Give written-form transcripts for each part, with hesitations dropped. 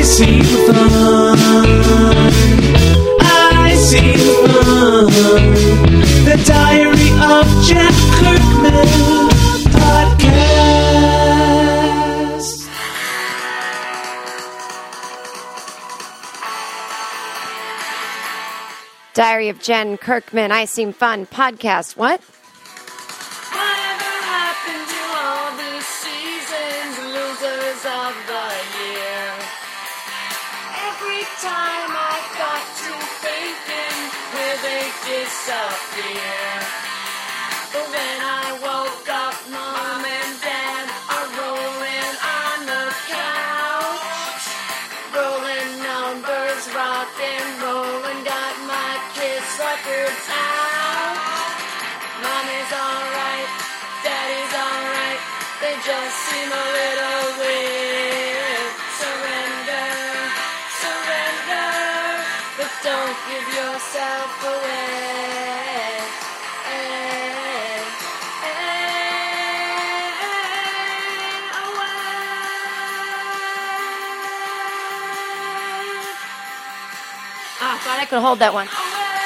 see the fun. The Diary of Jen Kirkman podcast. Diary of Jen Kirkman, I Seem Fun podcast. What? Whatever happened to all the seasons, losers of the year? Every time I got to thinking where they disappear. But when I woke up, Mom and Dad are rolling on the couch. Rolling numbers, rock and rollin', got my Kiss records out. Mommy's alright, Daddy's alright, they just seem a little weird. Surrender, surrender, but don't give yourself away. I thought I could hold that one.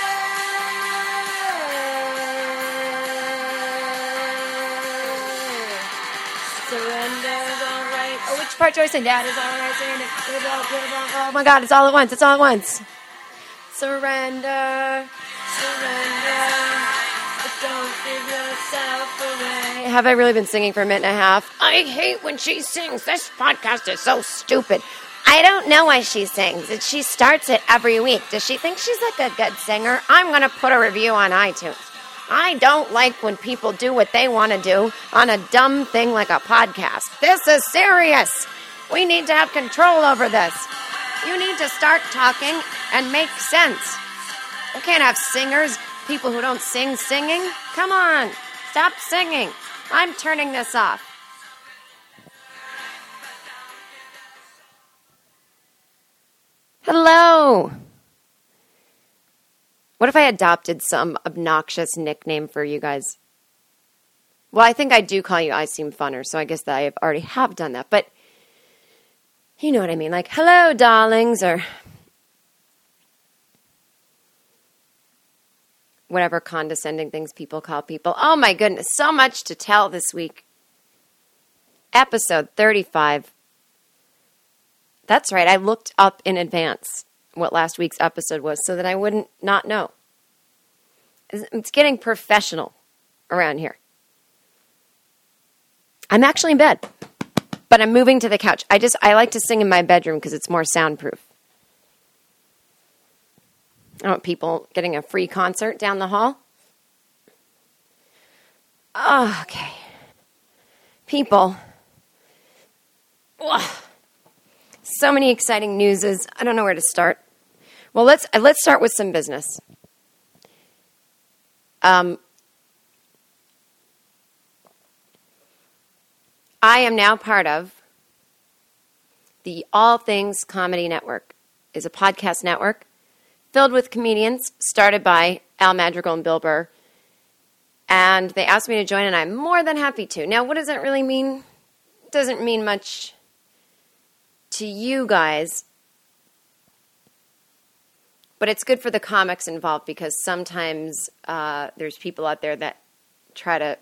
Surrender's alright. Oh, which part do I sing? Dad is alright. Oh my God, it's all at once. It's all at once. Surrender. Surrender, but don't give yourself away. Have I really been singing for a minute and a half? I hate when she sings. This podcast is so stupid. I don't know why she sings. She starts it every week. Does she think she's like a good singer? I'm going to put a review on iTunes. I don't like when people do what they want to do on a dumb thing like a podcast. This is serious. We need to have control over this. You need to start talking and make sense. We can't have singers, people who don't sing, singing. Come on, stop singing. I'm turning this off. Hello. What if I adopted some obnoxious nickname for you guys? Well, I think I do call you I Seem Funner, so I guess that I already have done that. But you know what I mean, like, hello, darlings, or whatever condescending things people call people. Oh, my goodness, so much to tell this week. Episode 35. That's right, I looked up in advance what last week's episode was so that I wouldn't not know. It's getting professional around here. I'm actually in bed, but I'm moving to the couch. I like to sing in my bedroom because it's more soundproof. I want people getting a free concert down the hall. Oh, okay. People. Ugh. So many exciting newses. I don't know where to start. Well, let's start with some business. I am now part of the All Things Comedy Network. It's a podcast network filled with comedians, started by Al Madrigal and Bill Burr. And they asked me to join, and I'm more than happy to. Now, what does that really mean? It doesn't mean much to you guys, but it's good for the comics involved because sometimes there's people out there that try to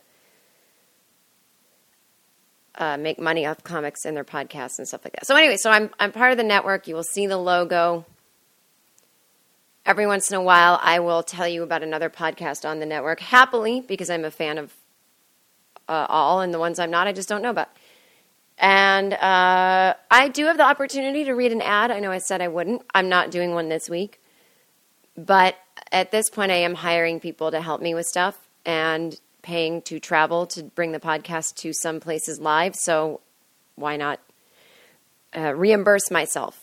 make money off comics and their podcasts and stuff like that. So anyway, so I'm part of the network. You will see the logo. Every once in a while, I will tell you about another podcast on the network, happily, because I'm a fan of all, and the ones I'm not, I just don't know about. And I do have the opportunity to read an ad. I know I said I wouldn't. I'm not doing one this week. But at this point, I am hiring people to help me with stuff and paying to travel to bring the podcast to some places live. So why not reimburse myself?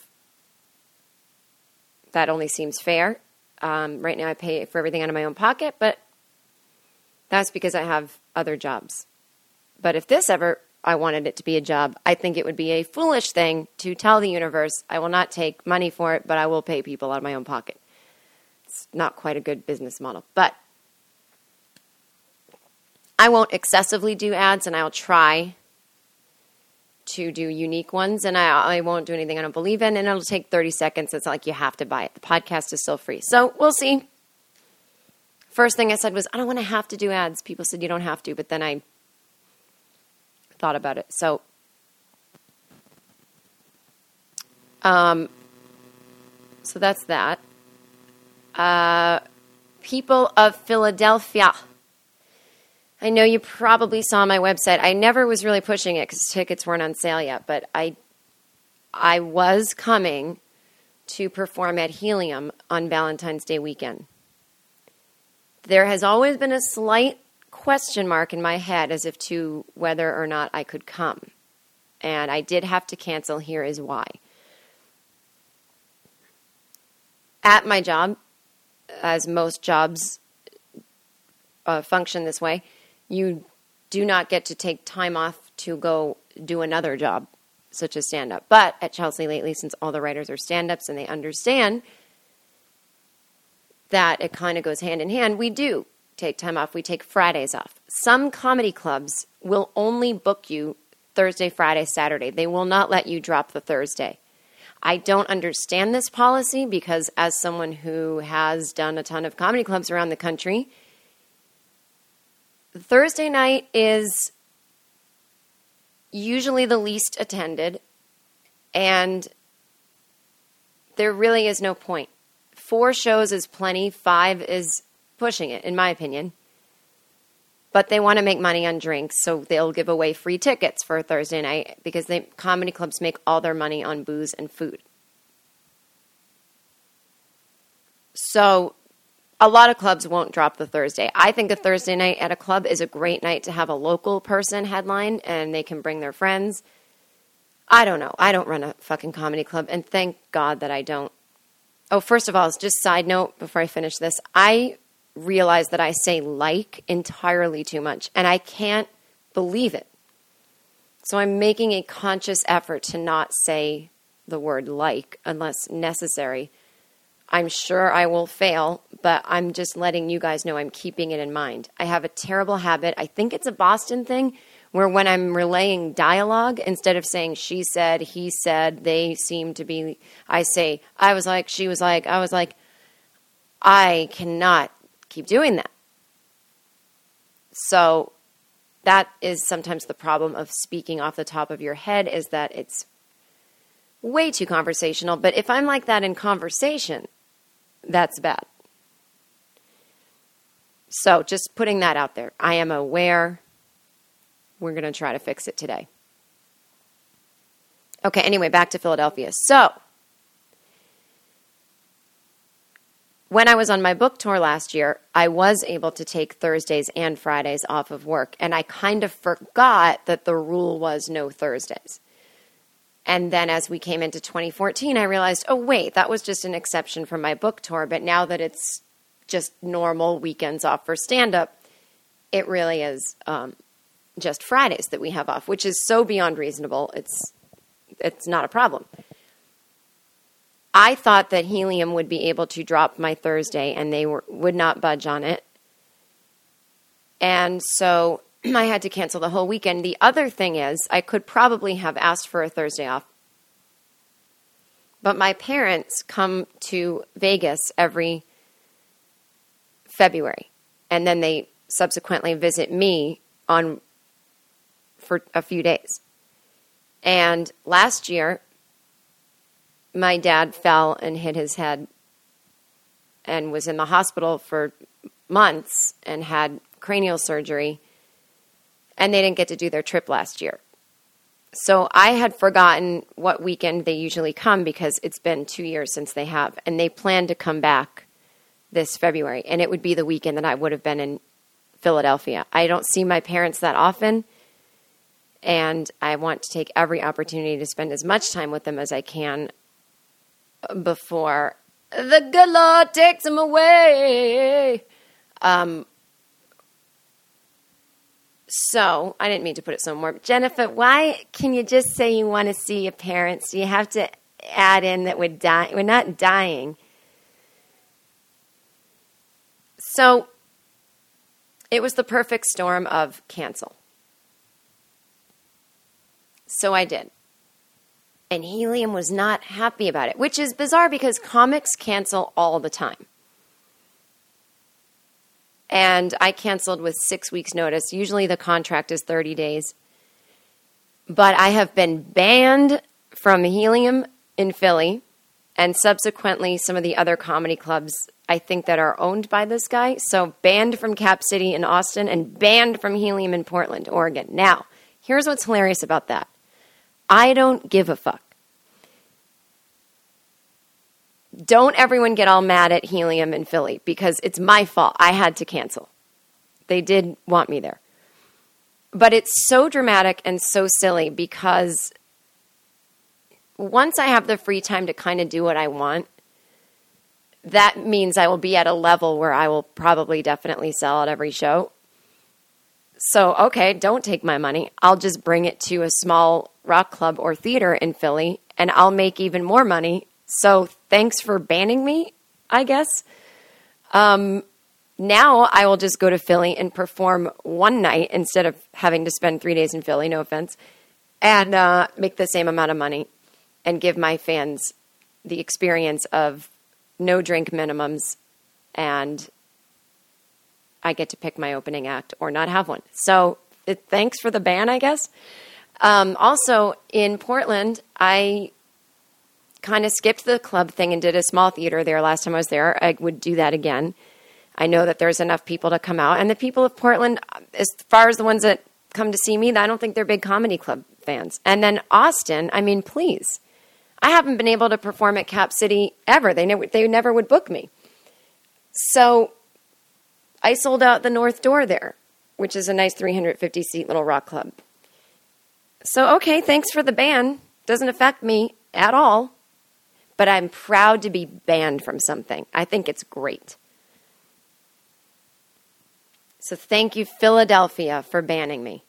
That only seems fair. Right now, I pay for everything out of my own pocket, but that's because I have other jobs. But if this ever I wanted it to be a job, I think it would be a foolish thing to tell the universe, I will not take money for it, but I will pay people out of my own pocket. It's not quite a good business model. But I won't excessively do ads, and I'll try to do unique ones, and I won't do anything I don't believe in, and it'll take 30 seconds. It's not like you have to buy it. The podcast is still free. So we'll see. First thing I said was, I don't want to have to do ads. People said you don't have to, but then I thought about it. So, so that's that. People of Philadelphia. I know you probably saw my website. I never was really pushing it because tickets weren't on sale yet, but I was coming to perform at Helium on Valentine's Day weekend. There has always been a slight question mark in my head as if to whether or not I could come. And I did have to cancel. Here is why. At my job, as most jobs function this way, you do not get to take time off to go do another job, such as stand-up. But at Chelsea lately, since all the writers are stand-ups and they understand that it kind of goes hand in hand, we do take time off. We take Fridays off. Some comedy clubs will only book you Thursday, Friday, Saturday. They will not let you drop the Thursday. I don't understand this policy because as someone who has done a ton of comedy clubs around the country, Thursday night is usually the least attended, and there really is no point. 4 shows is plenty. 5 is pushing it, in my opinion. But they want to make money on drinks, so they'll give away free tickets for a Thursday night because comedy clubs make all their money on booze and food. So a lot of clubs won't drop the Thursday. I think a Thursday night at a club is a great night to have a local person headline and they can bring their friends. I don't know. I don't run a fucking comedy club, and thank God that I don't. Oh, first of all, just side note before I finish this, I realize that I say like entirely too much, and I can't believe it. So I'm making a conscious effort to not say the word like unless necessary. I'm sure I will fail, but I'm just letting you guys know I'm keeping it in mind. I have a terrible habit. I think it's a Boston thing where when I'm relaying dialogue, instead of saying she said, he said, they seem to be, I say, I was like, she was like, I was like. I cannot keep doing that. So that is sometimes the problem of speaking off the top of your head, is that it's way too conversational. But if I'm like that in conversation, that's bad. So just putting that out there. I am aware. We're going to try to fix it today. Okay, anyway, back to Philadelphia. So when I was on my book tour last year, I was able to take Thursdays and Fridays off of work, and I kind of forgot that the rule was no Thursdays. And then as we came into 2014, I realized, oh, wait, that was just an exception for my book tour, but now that it's just normal weekends off for stand-up, it really is just Fridays that we have off, which is so beyond reasonable. It's not a problem. I thought that Helium would be able to drop my Thursday, and they would not budge on it. And so I had to cancel the whole weekend. The other thing is, I could probably have asked for a Thursday off. But my parents come to Vegas every February, and then they subsequently visit me for a few days. And last year, my dad fell and hit his head and was in the hospital for months and had cranial surgery, and they didn't get to do their trip last year. So I had forgotten what weekend they usually come because it's been 2 years since they have, and they plan to come back this February, and it would be the weekend that I would have been in Philadelphia. I don't see my parents that often, and I want to take every opportunity to spend as much time with them as I can before the good Lord takes them away. So, I didn't mean to put it so more. Jennifer, why can you just say you want to see your parents? Do you have to add in that we're dying? We're not dying. So, it was the perfect storm of cancel. So I did. And Helium was not happy about it, which is bizarre because comics cancel all the time. And I canceled with 6 weeks' notice. Usually the contract is 30 days. But I have been banned from Helium in Philly and subsequently some of the other comedy clubs, I think, that are owned by this guy. So banned from Cap City in Austin and banned from Helium in Portland, Oregon. Now, here's what's hilarious about that. I don't give a fuck. Don't everyone get all mad at Helium in Philly because it's my fault. I had to cancel. They did want me there. But it's so dramatic and so silly because once I have the free time to kind of do what I want, that means I will be at a level where I will probably definitely sell out every show. So, okay, don't take my money. I'll just bring it to a small rock club or theater in Philly, and I'll make even more money. So thanks for banning me, I guess. Now I will just go to Philly and perform one night instead of having to spend 3 days in Philly, no offense, and make the same amount of money and give my fans the experience of no drink minimums, and I get to pick my opening act or not have one. So thanks for the ban, I guess. Also, in Portland, I kind of skipped the club thing and did a small theater there last time I was there. I would do that again. I know that there's enough people to come out. And the people of Portland, as far as the ones that come to see me, I don't think they're big comedy club fans. And then Austin, I mean, please. I haven't been able to perform at Cap City ever. They never would book me. So I sold out the North Door there, which is a nice 350-seat little rock club. So, okay, thanks for the ban. Doesn't affect me at all. But I'm proud to be banned from something. I think it's great. So thank you, Philadelphia, for banning me.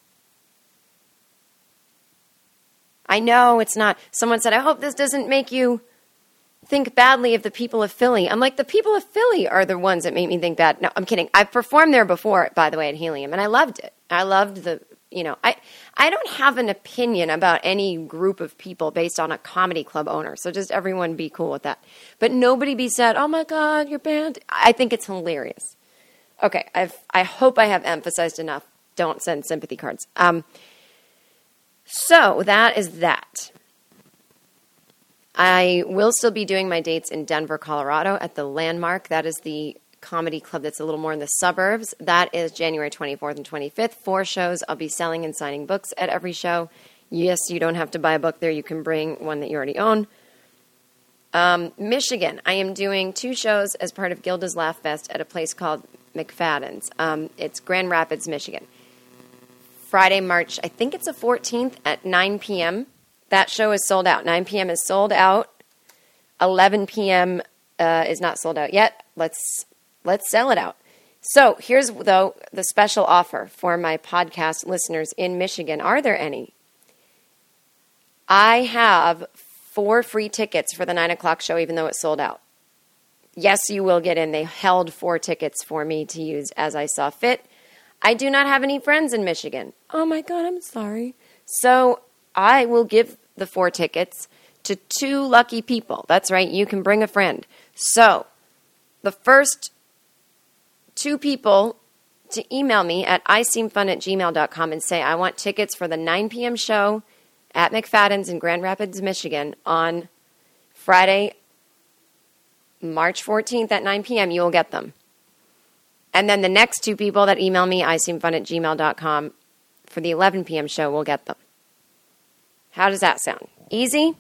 I know it's not. Someone said, I hope this doesn't make you think badly of the people of Philly. I'm like, the people of Philly are the ones that make me think bad. No, I'm kidding. I've performed there before, by the way, at Helium, and I loved it. I loved I don't have an opinion about any group of people based on a comedy club owner, so just everyone be cool with that. But nobody be sad, oh my God, you're banned. I think it's hilarious. Okay, I hope I have emphasized enough. Don't send sympathy cards. So that is that. I will still be doing my dates in Denver, Colorado at the Landmark. That is the comedy club that's a little more in the suburbs. That is January 24th and 25th. 4 shows. I'll be selling and signing books at every show. Yes, you don't have to buy a book there. You can bring one that you already own. Michigan. I am doing 2 shows as part of Gilda's Laugh Fest at a place called McFadden's. It's Grand Rapids, Michigan. Friday, March, I think it's the 14th at 9 p.m. That show is sold out. 9 p.m. is sold out. 11 p.m. Is not sold out yet. Let's sell it out. So here's, though, the special offer for my podcast listeners in Michigan. Are there any? I have 4 free tickets for the 9 o'clock show, even though it's sold out. Yes, you will get in. They held 4 tickets for me to use as I saw fit. I do not have any friends in Michigan. Oh, my God, I'm sorry. So I will give the 4 tickets to 2 lucky people. That's right. You can bring a friend. So the first 2 people to email me at iseemfun@gmail.com and say, I want tickets for the 9 p.m. show at McFadden's in Grand Rapids, Michigan on Friday, March 14th at 9 p.m., you will get them. And then the next 2 people that email me, iseemfun@gmail.com, for the 11 p.m. show will get them. How does that sound? Easy?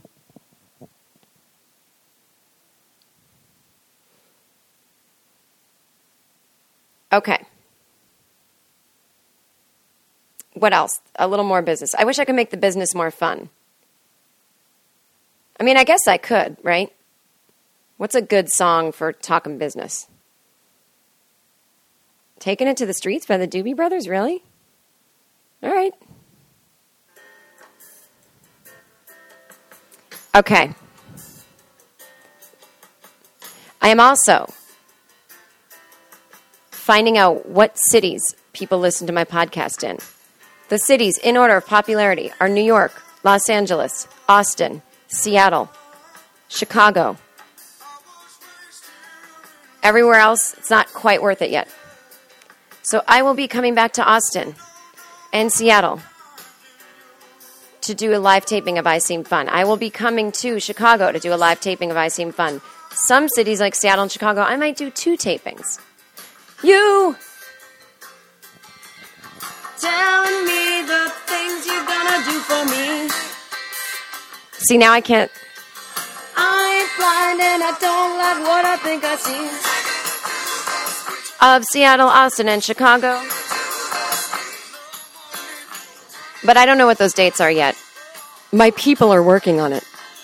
Okay. What else? A little more business. I wish I could make the business more fun. I mean, I guess I could, right? What's a good song for talking business? Taking It to the Streets by the Doobie Brothers? Really? All right. Okay. I am also finding out what cities people listen to my podcast in. The cities, in order of popularity, are New York, Los Angeles, Austin, Seattle, Chicago. Everywhere else, it's not quite worth it yet. So I will be coming back to Austin and Seattle to do a live taping of I Seem Fun. I will be coming to Chicago to do a live taping of I Seem Fun. Some cities like Seattle and Chicago, I might do 2 tapings. You telling me the things you're gonna do for me. See, now I can't. I'm blind and I don't like what I think I see. Of Seattle, Austin, and Chicago. But I don't know what those dates are yet. My people are working on it.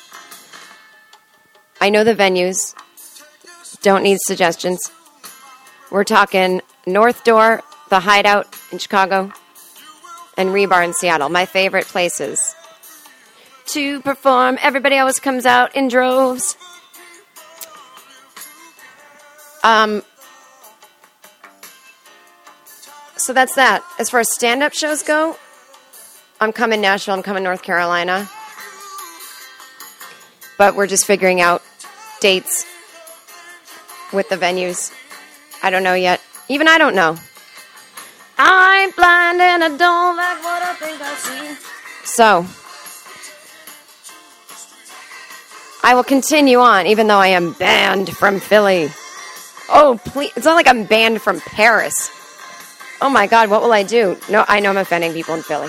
I know the venues. Don't need suggestions. We're talking North Door, the Hideout in Chicago, and Rebar in Seattle. My favorite places to perform. Everybody always comes out in droves. So that's that. As far as stand-up shows go, I'm coming Nashville, I'm coming North Carolina. But we're just figuring out dates with the venues. I don't know yet. Even I don't know. I'm blind and I don't like what I think I see. So, I will continue on, even though I am banned from Philly. Oh, please. It's not like I'm banned from Paris. Oh my God, what will I do? No, I know I'm offending people in Philly.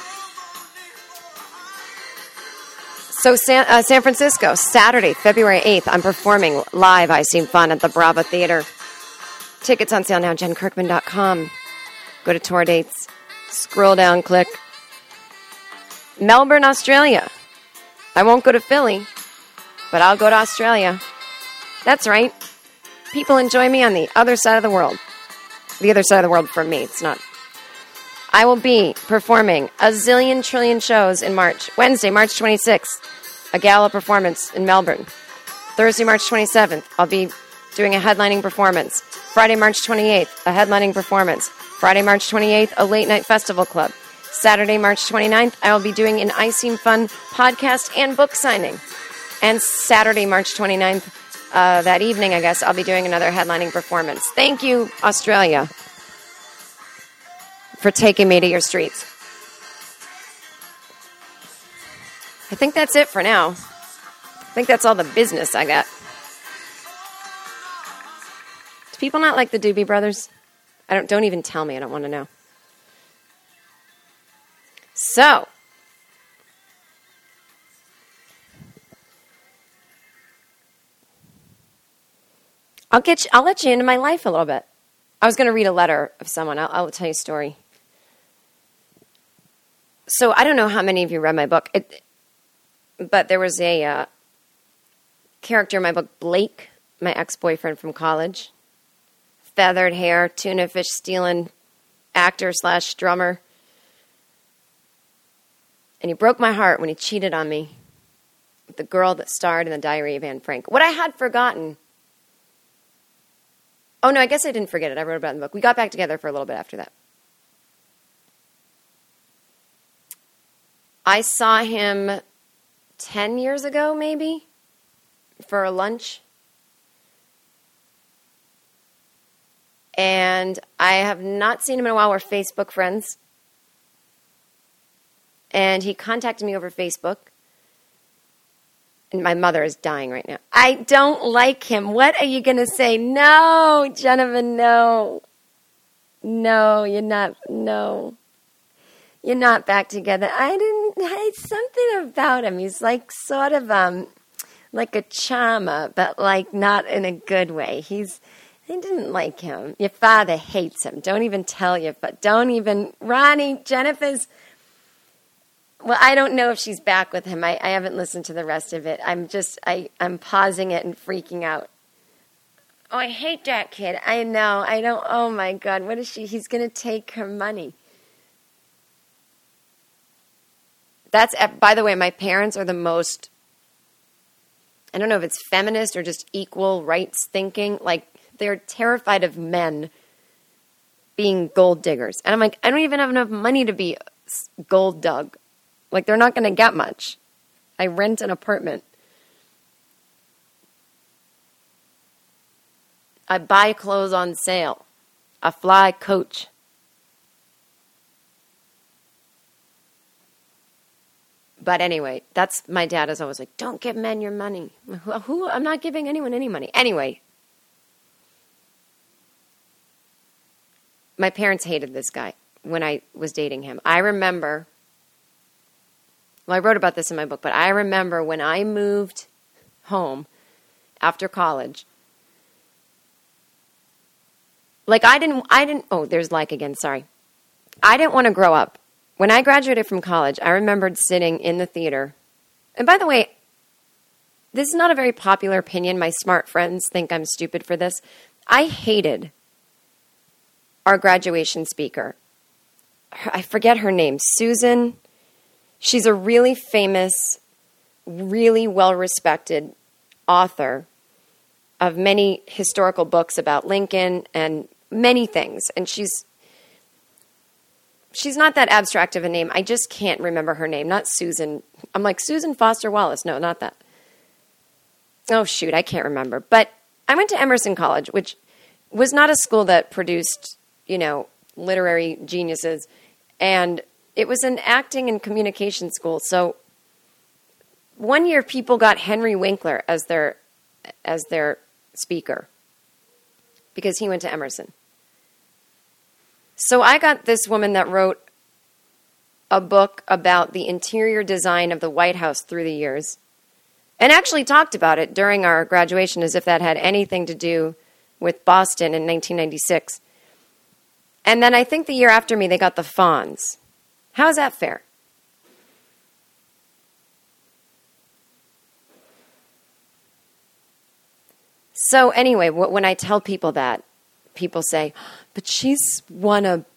So San Francisco, Saturday, February 8th, I'm performing live I Seem Fun at the Brava Theater. Tickets on sale now, JenKirkman.com. Go to tour dates. Scroll down, click. Melbourne, Australia. I won't go to Philly, but I'll go to Australia. That's right. People enjoy me on the other side of the world. The other side of the world for me, it's not. I will be performing a zillion trillion shows in March. Wednesday, March 26th, a gala performance in Melbourne. Thursday, March 27th, I'll be doing a headlining performance. Friday, March 28th, a headlining performance. Friday, March 28th, a late night festival club. Saturday, March 29th, I will be doing an I Seem Fun podcast and book signing. And Saturday, March 29th, that evening, I guess, I'll be doing another headlining performance. Thank you, Australia, for taking me to your streets. I think that's it for now. I think that's all the business I got. Do people not like the Doobie Brothers? Don't even tell me. I don't want to know. So, I'll let you into my life a little bit. I was going to read a letter of someone. I'll tell you a story. So I don't know how many of you read my book, but there was a character in my book, Blake, my ex-boyfriend from college. Feathered hair, tuna fish stealing actor / drummer. And he broke my heart when he cheated on me with the girl that starred in The Diary of Anne Frank. What I had forgotten. Oh, no, I guess I didn't forget it. I wrote about it in the book. We got back together for a little bit after that. I saw him 10 years ago, maybe, for a lunch. And I have not seen him in a while. We're Facebook friends. And he contacted me over Facebook. And my mother is dying right now. I don't like him. What are you going to say? No, Jennifer, no. No, you're not. No. You're not back together. Something about him. He's like sort of like a charmer, but like not in a good way. I didn't like him. Your father hates him. Don't even tell you, but don't even. Ronnie, Jennifer's. Well, I don't know if she's back with him. I haven't listened to the rest of it. I'm pausing it and freaking out. Oh, I hate that kid. I know. I don't. Oh my God. What is she? He's going to take her money. By the way, my parents are the most, I don't know if it's feminist or just equal rights thinking. Like, they're terrified of men being gold diggers. And I'm like, I don't even have enough money to be gold dug. Like, they're not going to get much. I rent an apartment. I buy clothes on sale. I fly coach. But anyway, that's, my dad is always like, don't give men your money. Who? I'm not giving anyone any money. Anyway, my parents hated this guy when I was dating him. I remember, well, I wrote about this in my book, but I remember when I moved home after college, like oh, there's like again, sorry. I didn't want to grow up. When I graduated from college, I remembered sitting in the theater. And by the way, this is not a very popular opinion. My smart friends think I'm stupid for this. I hated our graduation speaker. I forget her name. Susan. She's a really famous, really well-respected author of many historical books about Lincoln and many things. And she's not that abstract of a name. I just can't remember her name. Not Susan. I'm like, Susan Foster Wallace. No, not that. Oh, shoot. I can't remember. But I went to Emerson College, which was not a school that produced, literary geniuses. And it was an acting and communication school. So one year people got Henry Winkler as their speaker because he went to Emerson. So I got this woman that wrote a book about the interior design of the White House through the years and actually talked about it during our graduation as if that had anything to do with Boston in 1996. And then I think the year after me, they got the Fonz. How is that fair? So anyway, when I tell people that, people say, but she's won a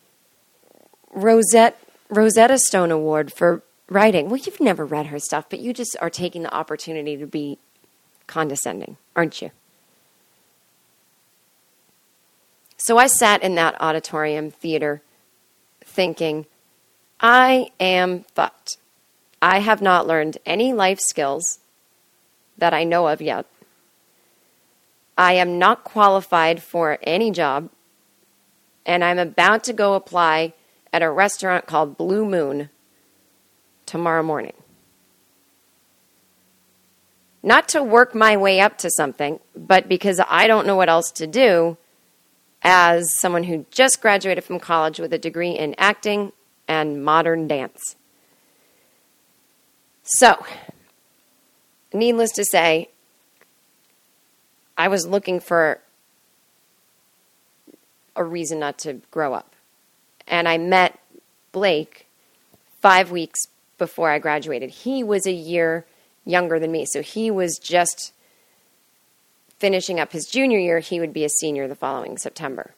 Rosetta Stone Award for writing. Well, you've never read her stuff, but you just are taking the opportunity to be condescending, aren't you? So I sat in that auditorium theater thinking, I am fucked. I have not learned any life skills that I know of yet. I am not qualified for any job, and I'm about to go apply at a restaurant called Blue Moon tomorrow morning. Not to work my way up to something, but because I don't know what else to do as someone who just graduated from college with a degree in acting and modern dance. So, needless to say, I was looking for a reason not to grow up. And I met Blake 5 weeks before I graduated. He was a year younger than me, so he was just finishing up his junior year. He would be a senior the following September.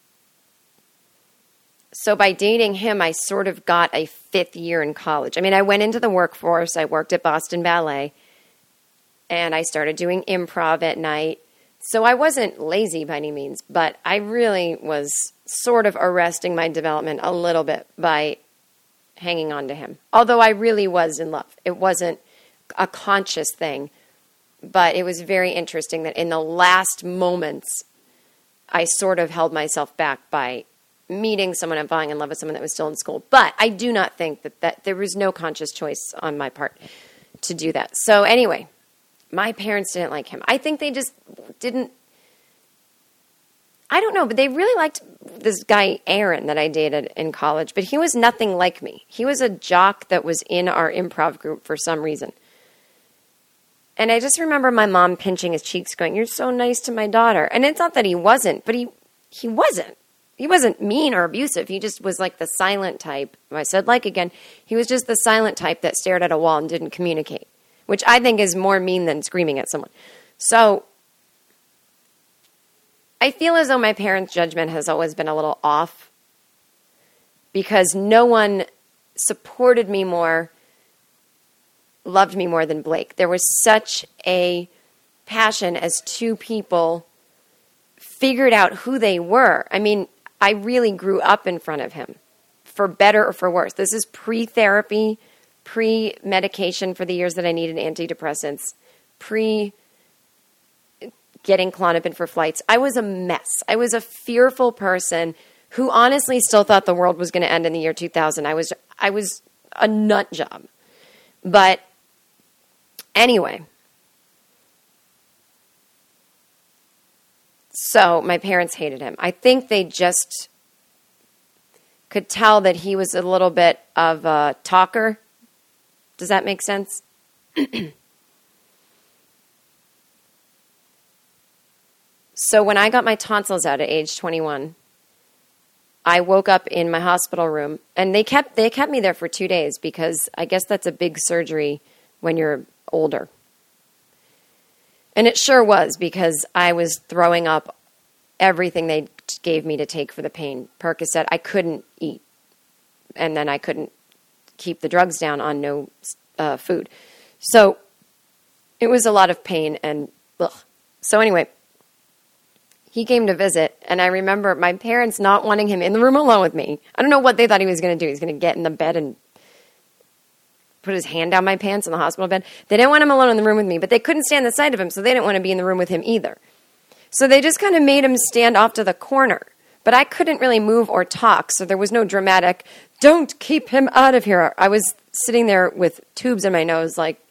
So by dating him, I sort of got a fifth year in college. I mean, I went into the workforce. I worked at Boston Ballet, and I started doing improv at night. So I wasn't lazy by any means, but I really was sort of arresting my development a little bit by hanging on to him. Although I really was in love. It wasn't a conscious thing, but it was very interesting that in the last moments, I sort of held myself back by meeting someone and falling in love with someone that was still in school. But I do not think that there was no conscious choice on my part to do that. So anyway, my parents didn't like him. I think they just didn't. I don't know, but they really liked this guy, Aaron, that I dated in college. But he was nothing like me. He was a jock that was in our improv group for some reason. And I just remember my mom pinching his cheeks going, "You're so nice to my daughter." And it's not that he wasn't, but he wasn't. He wasn't mean or abusive. He just was like the silent type. I said like again, he was just the silent type that stared at a wall and didn't communicate, which I think is more mean than screaming at someone. So I feel as though my parents' judgment has always been a little off because no one supported me more, loved me more than Blake. There was such a passion as two people figured out who they were. I mean, I really grew up in front of him, for better or for worse. This is pre-therapy, pre-medication for the years that I needed antidepressants, getting Klonopin for flights. I was a mess. I was a fearful person who honestly still thought the world was going to end in the year 2000. I was a nut job. But anyway, so my parents hated him. I think they just could tell that he was a little bit of a talker. Does that make sense? So when I got my tonsils out at age 21, I woke up in my hospital room, and they kept me there for 2 days because I guess that's a big surgery when you're older. And it sure was, because I was throwing up everything they gave me to take for the pain. Percocet, I couldn't eat, and then I couldn't keep the drugs down on no food. So it was a lot of pain and ugh. So anyway, he came to visit, and I remember my parents not wanting him in the room alone with me. I don't know what they thought he was going to do. He was going to get in the bed and put his hand down my pants in the hospital bed. They didn't want him alone in the room with me, but they couldn't stand the sight of him, so they didn't want to be in the room with him either. So they just kind of made him stand off to the corner. But I couldn't really move or talk, so there was no dramatic, don't keep him out of here. I was sitting there with tubes in my nose, like,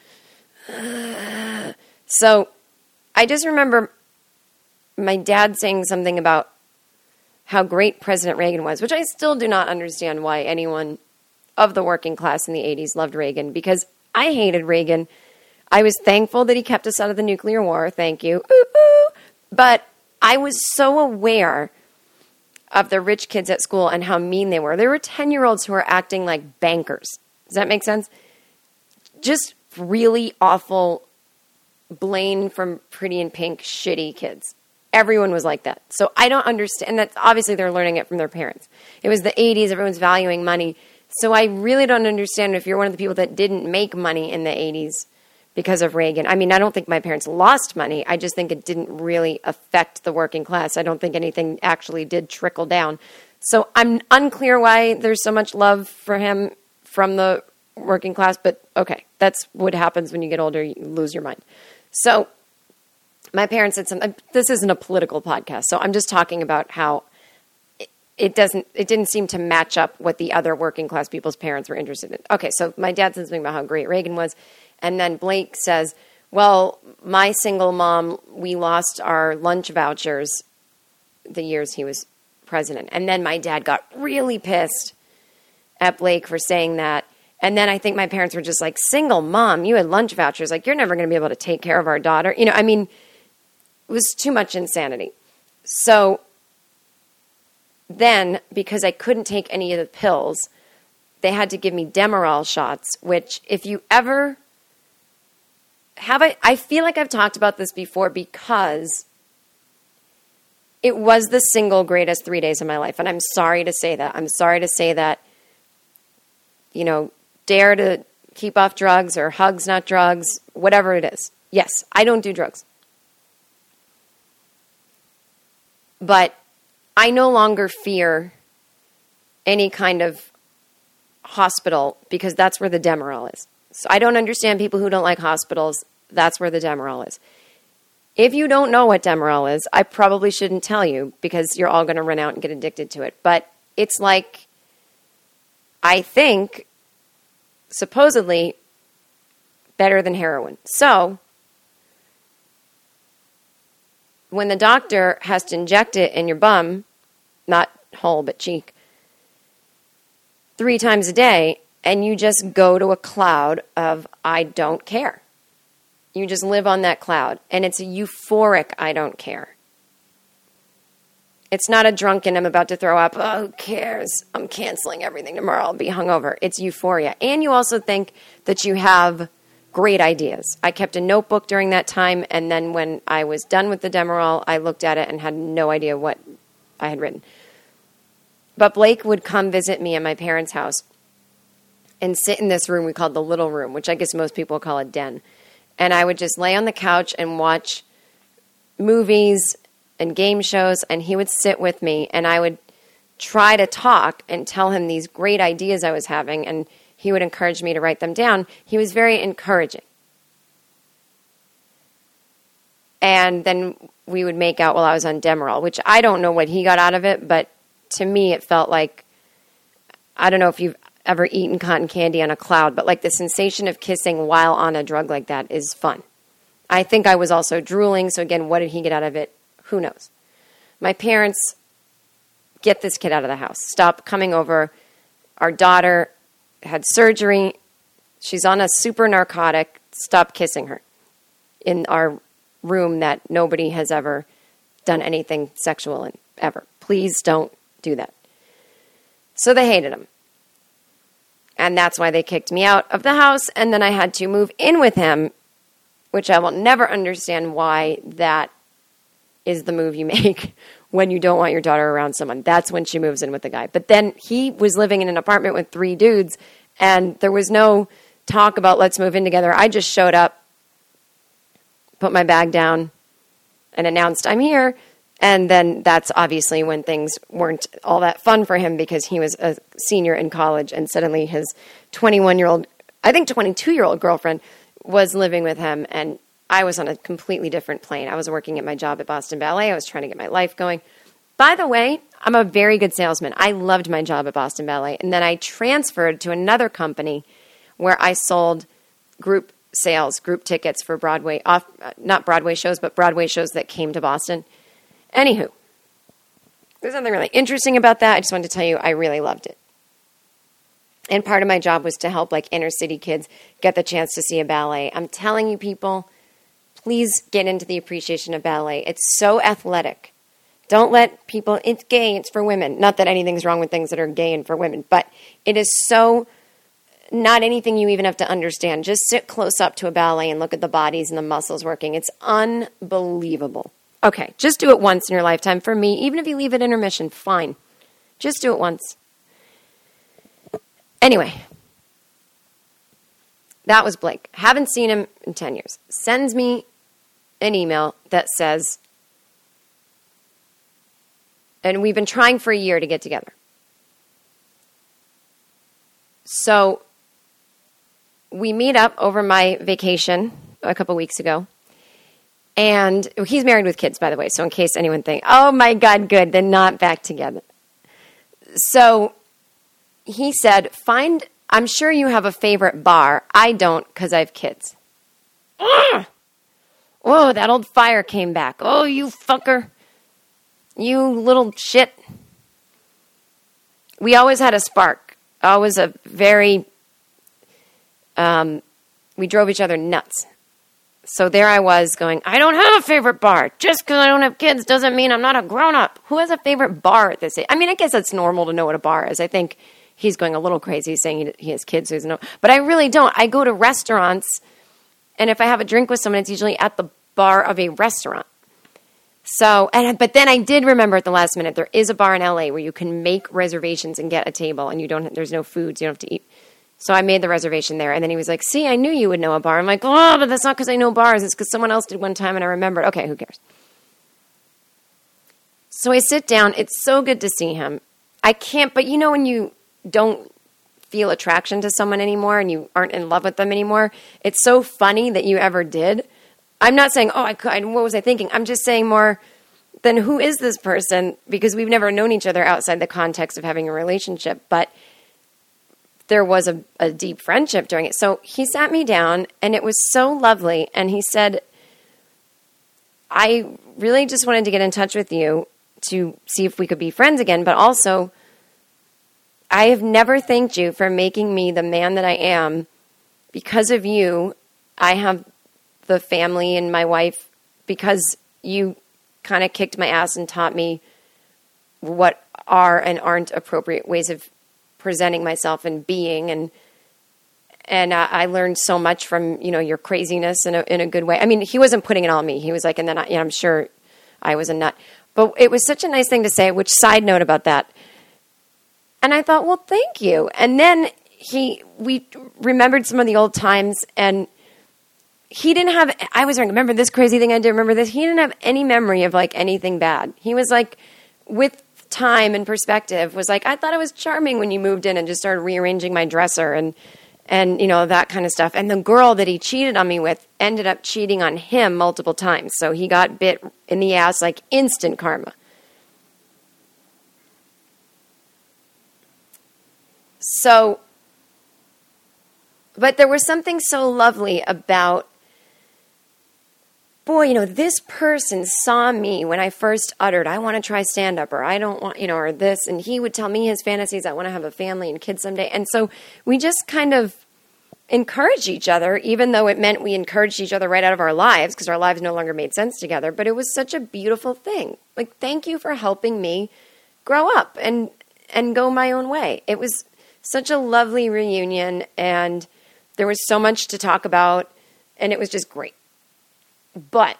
ugh. So I just remember my dad saying something about how great President Reagan was, which I still do not understand why anyone of the working class in the 80s loved Reagan, because I hated Reagan. I was thankful that he kept us out of the nuclear war. Thank you. Ooh, ooh. But I was so aware of the rich kids at school and how mean they were. There were 10-year-olds who were acting like bankers. Does that make sense? Just really awful Blaine from Pretty in Pink shitty kids. Everyone was like that. So I don't understand that. Obviously, they're learning it from their parents. It was the 80s. Everyone's valuing money. So I really don't understand if you're one of the people that didn't make money in the 80s because of Reagan. I mean, I don't think my parents lost money. I just think it didn't really affect the working class. I don't think anything actually did trickle down. So I'm unclear why there's so much love for him from the working class. But okay, that's what happens when you get older. You lose your mind. So my parents said something. This isn't a political podcast, so I'm just talking about how it didn't seem to match up what the other working class people's parents were interested in. Okay, so my dad said something about how great Reagan was, and then Blake says, well, my single mom, we lost our lunch vouchers the years he was president. And then my dad got really pissed at Blake for saying that. And then I think my parents were just like, single mom, you had lunch vouchers. Like, you're never going to be able to take care of our daughter. You know, I mean, it was too much insanity. So then, because I couldn't take any of the pills, they had to give me Demerol shots, which if you ever have, I feel like I've talked about this before because it was the single greatest 3 days of my life. And I'm sorry to say that. I'm sorry to say that, you know, dare to keep off drugs or hugs, not drugs, whatever it is. Yes, I don't do drugs. But I no longer fear any kind of hospital because that's where the Demerol is. So I don't understand people who don't like hospitals. That's where the Demerol is. If you don't know what Demerol is, I probably shouldn't tell you because you're all going to run out and get addicted to it. But it's like, I think, supposedly better than heroin. So when the doctor has to inject it in your bum, not hole, but cheek, 3 times a day, and you just go to a cloud of I don't care. You just live on that cloud. And it's a euphoric I don't care. It's not a drunken, I'm about to throw up, oh, who cares? I'm canceling everything tomorrow, I'll be hungover. It's euphoria. And you also think that you have great ideas. I kept a notebook during that time, and then when I was done with the Demerol, I looked at it and had no idea what I had written. But Blake would come visit me at my parents' house and sit in this room we called the little room, which I guess most people call a den. And I would just lay on the couch and watch movies and game shows, and he would sit with me, and I would try to talk and tell him these great ideas I was having, and he would encourage me to write them down. He was very encouraging. And then we would make out while I was on Demerol, which I don't know what he got out of it, but to me it felt like, I don't know if you've ever eaten cotton candy on a cloud, but like the sensation of kissing while on a drug like that is fun. I think I was also drooling, so again, what did he get out of it? Who knows? My parents, get this kid out of the house. Stop coming over. Our daughter had surgery. She's on a super narcotic. Stop kissing her in our room that nobody has ever done anything sexual in, ever. Please don't do that. So they hated him. And that's why they kicked me out of the house, and then I had to move in with him, which I will never understand why that is the move you make when you don't want your daughter around someone. That's when she moves in with the guy. But then he was living in an apartment with 3 dudes, and there was no talk about let's move in together. I just showed up, put my bag down, and announced I'm here. And then that's obviously when things weren't all that fun for him because he was a senior in college, and suddenly his 21-year-old, I think 22-year-old girlfriend was living with him, and I was on a completely different plane. I was working at my job at Boston Ballet. I was trying to get my life going. By the way, I'm a very good salesman. I loved my job at Boston Ballet. And then I transferred to another company where I sold group sales, group tickets for Broadway, not Broadway shows, but Broadway shows that came to Boston. Anywho, there's nothing really interesting about that. I just wanted to tell you I really loved it. And part of my job was to help like inner city kids get the chance to see a ballet. I'm telling you people, please get into the appreciation of ballet. It's so athletic. Don't let people, it's gay, it's for women. Not that anything's wrong with things that are gay and for women, but it is so not anything you even have to understand. Just sit close up to a ballet and look at the bodies and the muscles working. It's unbelievable. Okay, just do it once in your lifetime. For me, even if you leave at intermission, fine. Just do it once. Anyway, that was Blake. Haven't seen him in 10 years. Sends me an email that says, and we've been trying for a year to get together. So we meet up over my vacation a couple weeks ago. And he's married with kids, by the way. So in case anyone thinks, oh my God, good, they're not back together. So he said, I'm sure you have a favorite bar. I don't because I have kids. Ugh! Oh, that old fire came back. Oh, you fucker. You little shit. We always had a spark. Always a very, we drove each other nuts. So there I was going, I don't have a favorite bar. Just because I don't have kids doesn't mean I'm not a grown-up. Who has a favorite bar at this age? I mean, I guess it's normal to know what a bar is. I think he's going a little crazy saying he has kids. So no, but I really don't. I go to restaurants, and if I have a drink with someone, it's usually at the bar of a restaurant. So, but then I did remember at the last minute, there is a bar in LA where you can make reservations and get a table, and there's no food, so you don't have to eat. So I made the reservation there, and then he was like, see, I knew you would know a bar. I'm like, oh, but that's not because I know bars. It's because someone else did one time, and I remembered. Okay, who cares? So I sit down. It's so good to see him. I can't, but you know when you don't feel attraction to someone anymore and you aren't in love with them anymore, it's so funny that you ever did. I'm not saying, oh, what was I thinking? I'm just saying more than who is this person? Because we've never known each other outside the context of having a relationship, but there was a deep friendship during it. So he sat me down, and it was so lovely. And he said, I really just wanted to get in touch with you to see if we could be friends again. But also, I have never thanked you for making me the man that I am. Because of you, I have the family and my wife, because you kind of kicked my ass and taught me what are and aren't appropriate ways of presenting myself and being, and I learned so much from your craziness in a good way. I mean, he wasn't putting it on me. He was like, and then I'm sure I was a nut, but it was such a nice thing to say. Which, side note about that, and I thought, well, thank you. And then we remembered some of the old times, and he didn't have. I was like, remember this crazy thing I did. Remember this. He didn't have any memory of like anything bad. He was like, with time and perspective was like, I thought it was charming when you moved in and just started rearranging my dresser and that kind of stuff. And the girl that he cheated on me with ended up cheating on him multiple times. So he got bit in the ass, like instant karma. So, but there was something so lovely about, boy, this person saw me when I first uttered, I want to try stand-up, or I don't want, or this, and he would tell me his fantasies, I want to have a family and kids someday. And so we just kind of encouraged each other, even though it meant we encouraged each other right out of our lives, because our lives no longer made sense together. But it was such a beautiful thing. Like, thank you for helping me grow up and go my own way. It was such a lovely reunion, and there was so much to talk about, and it was just great. But,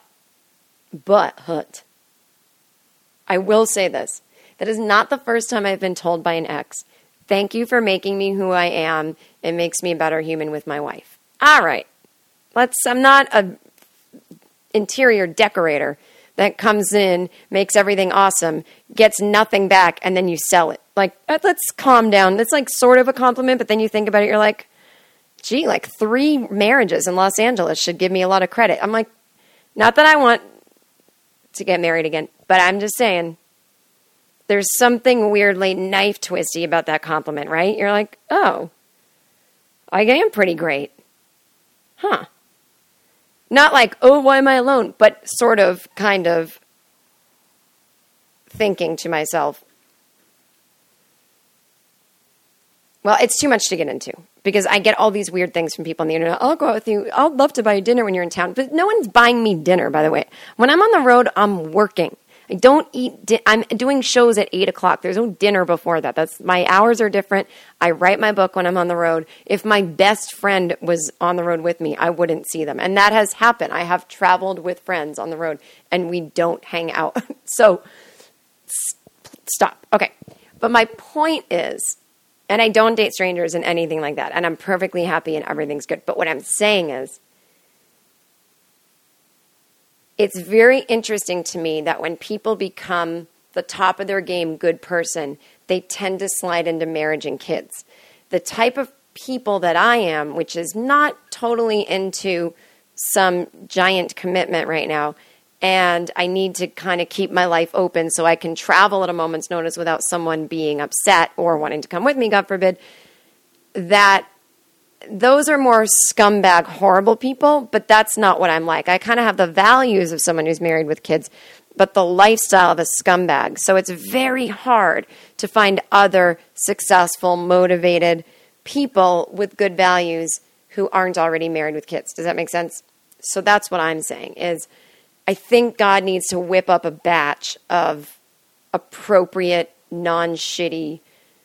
I will say this. That is not the first time I've been told by an ex, thank you for making me who I am. It makes me a better human with my wife. All right. I'm not an interior decorator that comes in, makes everything awesome, gets nothing back, and then you sell it. Like, let's calm down. That's like sort of a compliment, but then you think about it, you're like, gee, like 3 marriages in Los Angeles should give me a lot of credit. I'm like, not that I want to get married again, but I'm just saying there's something weirdly knife twisty about that compliment, right? You're like, oh, I am pretty great. Huh. Not like, oh, why am I alone? But sort of, kind of thinking to myself, well, it's too much to get into because I get all these weird things from people on the internet. I'll go out with you. I'll love to buy you dinner when you're in town. But no one's buying me dinner, by the way. When I'm on the road, I'm working. I don't eat. I'm doing shows at 8 o'clock. There's no dinner before that. My hours are different. I write my book when I'm on the road. If my best friend was on the road with me, I wouldn't see them. And that has happened. I have traveled with friends on the road, and we don't hang out. So stop. Okay. But my point is, and I don't date strangers and anything like that. And I'm perfectly happy and everything's good. But what I'm saying is, it's very interesting to me that when people become the top of their game good person, they tend to slide into marriage and kids. The type of people that I am, which is not totally into some giant commitment right now, and I need to kind of keep my life open so I can travel at a moment's notice without someone being upset or wanting to come with me, God forbid, that those are more scumbag, horrible people, but that's not what I'm like. I kind of have the values of someone who's married with kids, but the lifestyle of a scumbag. So it's very hard to find other successful, motivated people with good values who aren't already married with kids. Does that make sense? So that's what I'm saying is I think God needs to whip up a batch of appropriate, non-shitty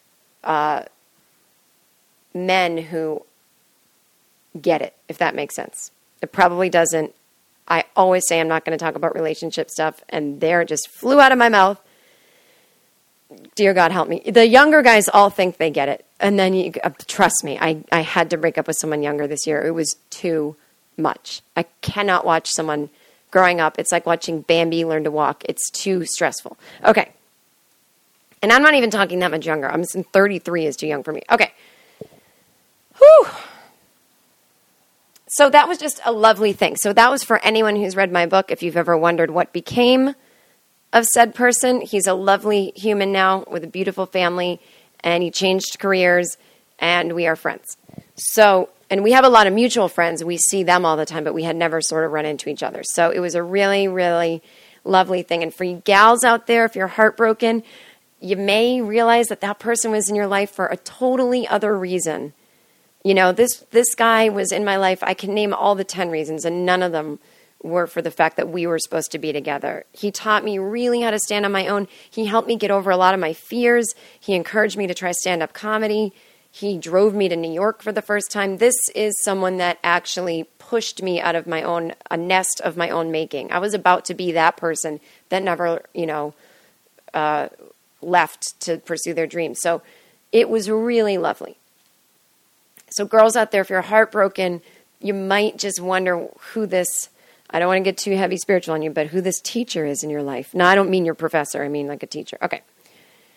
men who get it, if that makes sense. It probably doesn't. I always say I'm not going to talk about relationship stuff, and there it just flew out of my mouth. Dear God, help me. The younger guys all think they get it. And then, trust me, I had to break up with someone younger this year. It was too much. I cannot watch someone growing up. It's like watching Bambi learn to walk. It's too stressful. Okay. And I'm not even talking that much younger. I'm saying 33 is too young for me. Okay. Whew. So that was just a lovely thing. So that was for anyone who's read my book. If you've ever wondered what became of said person, he's a lovely human now with a beautiful family, and he changed careers, and we are friends. So, and we have a lot of mutual friends. We see them all the time, but we had never sort of run into each other. So it was a really, really lovely thing. And for you gals out there, if you're heartbroken, you may realize that that person was in your life for a totally other reason. You know, this guy was in my life. I can name all the 10 reasons, and none of them were for the fact that we were supposed to be together. He taught me really how to stand on my own. He helped me get over a lot of my fears. He encouraged me to try stand-up comedy. He drove me to New York for the first time. This is someone that actually pushed me out of my own, a nest of my own making. I was about to be that person that never, left to pursue their dreams. So it was really lovely. So girls out there, if you're heartbroken, you might just wonder who this, I don't want to get too heavy spiritual on you, but who this teacher is in your life. No, I don't mean your professor. I mean like a teacher. Okay.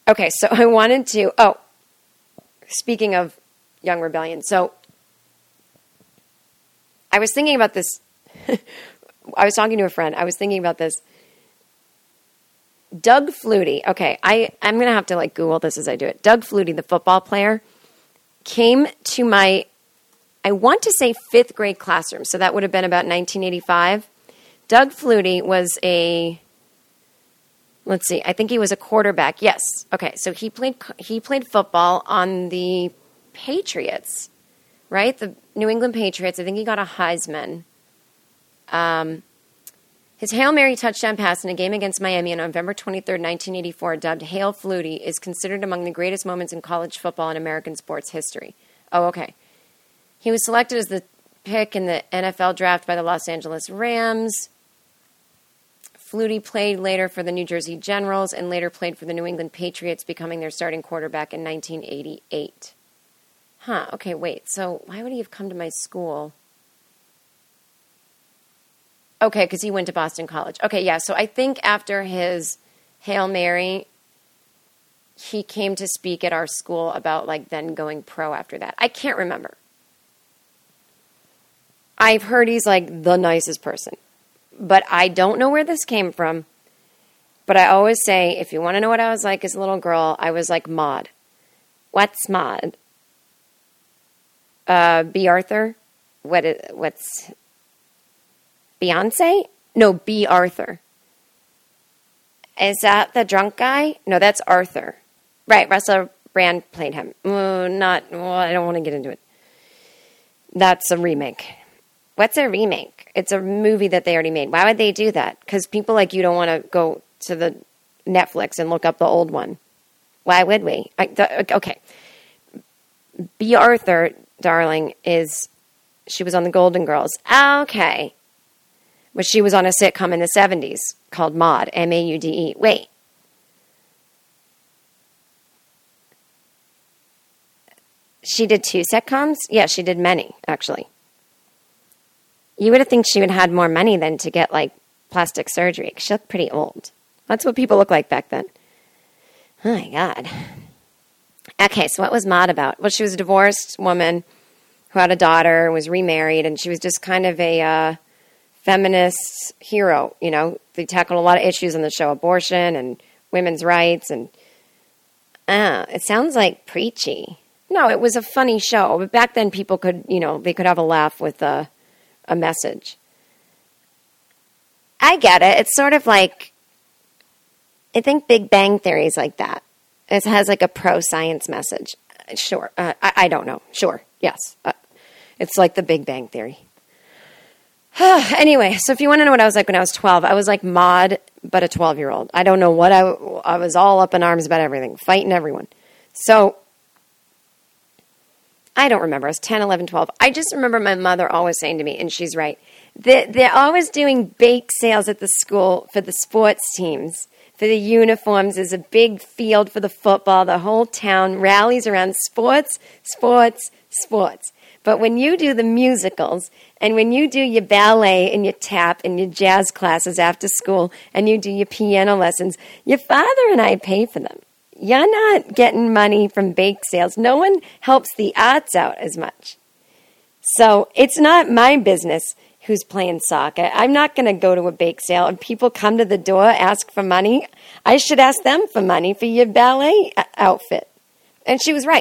Okay, so I wanted to, speaking of Young Rebellion, so I was thinking about this. I was talking to a friend. I was thinking about this. Doug Flutie. Okay, I'm going to have to like Google this as I do it. Doug Flutie, the football player, came to my, I want to say 5th grade classroom. So that would have been about 1985. Doug Flutie was I think he was a quarterback. Yes. Okay, so he played football on the Patriots, right? The New England Patriots. I think he got a Heisman. His Hail Mary touchdown pass in a game against Miami on November 23rd, 1984, dubbed Hail Flutie, is considered among the greatest moments in college football and American sports history. Oh, okay. He was selected as the pick in the NFL draft by the Los Angeles Rams. Flutie played later for the New Jersey Generals and later played for the New England Patriots, becoming their starting quarterback in 1988. Huh, okay, wait. So why would he have come to my school? Okay, because he went to Boston College. Okay, yeah, so I think after his Hail Mary, he came to speak at our school about, like, then going pro after that. I can't remember. I've heard he's, like, the nicest person. But I don't know where this came from. But I always say, if you want to know what I was like as a little girl, I was like Maude. What's Maude? B. Arthur? What's... Beyonce? No, B. Arthur. Is that the drunk guy? No, that's Arthur. Right, Russell Brand played him. I don't want to get into it. That's a remake. What's a remake? It's a movie that they already made. Why would they do that? Because people like you don't want to go to the Netflix and look up the old one. Why would we? Okay. B. Arthur, darling, she was on the Golden Girls. Okay. But she was on a sitcom in the 70s called Maude, M-A-U-D-E. Wait. She did 2 sitcoms? Yeah, she did many, actually. You would have think she would have had more money than to get, like, plastic surgery. She looked pretty old. That's what people looked like back then. Oh, my God. Okay, so what was Maude about? Well, she was a divorced woman who had a daughter, was remarried, and she was just kind of a... feminist hero, you know. They tackled a lot of issues on the show, abortion and women's rights, and it sounds like preachy. No, it was a funny show, but back then people could, they could have a laugh with a message. I get it. It's sort of like, I think Big Bang Theory is like that. It has like a pro-science message. Sure. I don't know. Sure. Yes. It's like the Big Bang Theory. Anyway, so if you want to know what I was like when I was 12, I was like Maude, but a 12-year-old. I don't know what I was all up in arms about everything, fighting everyone. So I don't remember. I was 10, 11, 12. I just remember my mother always saying to me, and she's right, they're always doing bake sales at the school for the sports teams, for the uniforms. There's a big field for the football. The whole town rallies around sports, sports, sports. But when you do the musicals and when you do your ballet and your tap and your jazz classes after school and you do your piano lessons, your father and I pay for them. You're not getting money from bake sales. No one helps the arts out as much. So it's not my business who's playing soccer. I'm not going to go to a bake sale and people come to the door, ask for money. I should ask them for money for your ballet outfit. And she was right.